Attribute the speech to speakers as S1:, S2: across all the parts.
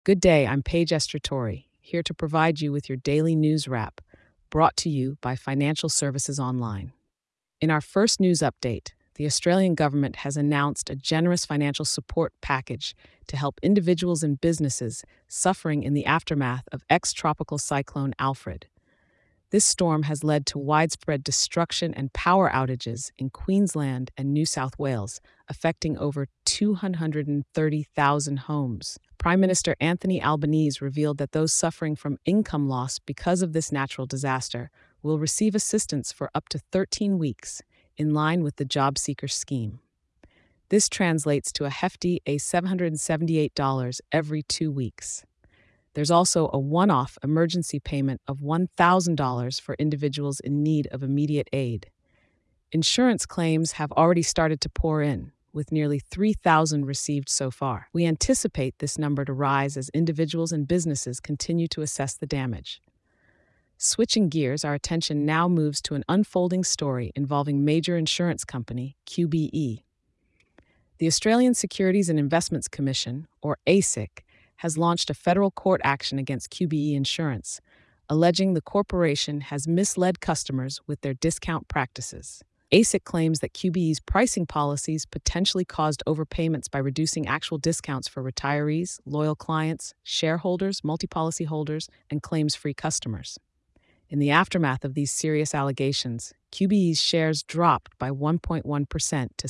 S1: Good day, I'm Paige Estratori, here to provide you with your daily news wrap, brought to you by Financial Services Online. In our first news update, the Australian government has announced a generous financial support package to help individuals and businesses suffering in the aftermath of ex-tropical cyclone Alfred. This storm has led to widespread destruction and power outages in Queensland and New South Wales, affecting over 230,000 homes. Prime Minister Anthony Albanese revealed that those suffering from income loss because of this natural disaster will receive assistance for up to 13 weeks, in line with the Job Seeker scheme. This translates to a hefty $778 every 2 weeks. There's also a one-off emergency payment of $1,000 for individuals in need of immediate aid. Insurance claims have already started to pour in, with nearly 3,000 received so far. We anticipate this number to rise as individuals and businesses continue to assess the damage. Switching gears, our attention now moves to an unfolding story involving major insurance company QBE. The Australian Securities and Investments Commission, or ASIC, has launched a federal court action against QBE Insurance, alleging the corporation has misled customers with their discount practices. ASIC claims that QBE's pricing policies potentially caused overpayments by reducing actual discounts for retirees, loyal clients, shareholders, multi-policy holders, and claims-free customers. In the aftermath of these serious allegations, QBE's shares dropped by 1.1% to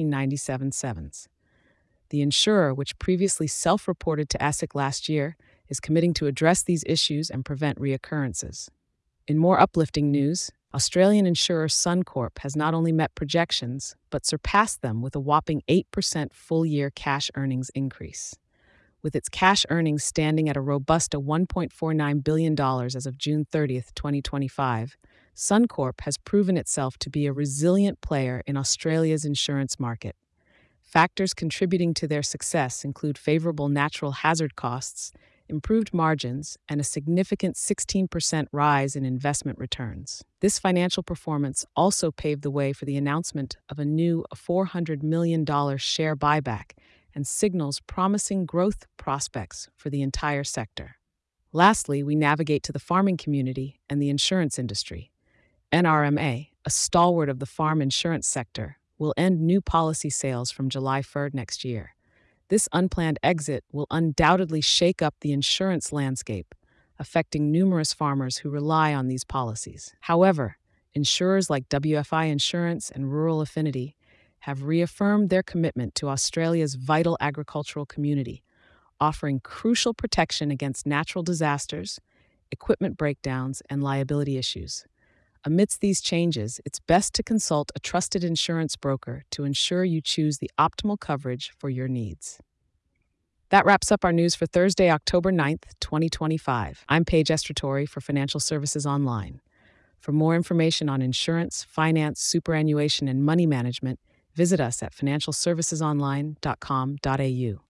S1: 16.97. The insurer, which previously self-reported to ASIC last year, is committing to address these issues and prevent reoccurrences. In more uplifting news, Australian insurer Suncorp has not only met projections, but surpassed them with a whopping 8% full-year cash earnings increase. With its cash earnings standing at a robust $1.49 billion as of June 30, 2025, Suncorp has proven itself to be a resilient player in Australia's insurance market. Factors contributing to their success include favorable natural hazard costs, improved margins, and a significant 16% rise in investment returns. This financial performance also paved the way for the announcement of a new $400 million share buyback and signals promising growth prospects for the entire sector. Lastly, we navigate to the farming community and the insurance industry. NRMA, a stalwart of the farm insurance sector, will end new policy sales from July 3rd next year. This unplanned exit will undoubtedly shake up the insurance landscape, affecting numerous farmers who rely on these policies. However, insurers like WFI Insurance and Rural Affinity have reaffirmed their commitment to Australia's vital agricultural community, offering crucial protection against natural disasters, equipment breakdowns, and liability issues. Amidst these changes, it's best to consult a trusted insurance broker to ensure you choose the optimal coverage for your needs. That wraps up our news for Thursday, October 9th, 2025. I'm Paige Estratori for Financial Services Online. For more information on insurance, finance, superannuation, and money management, visit us at financialservicesonline.com.au.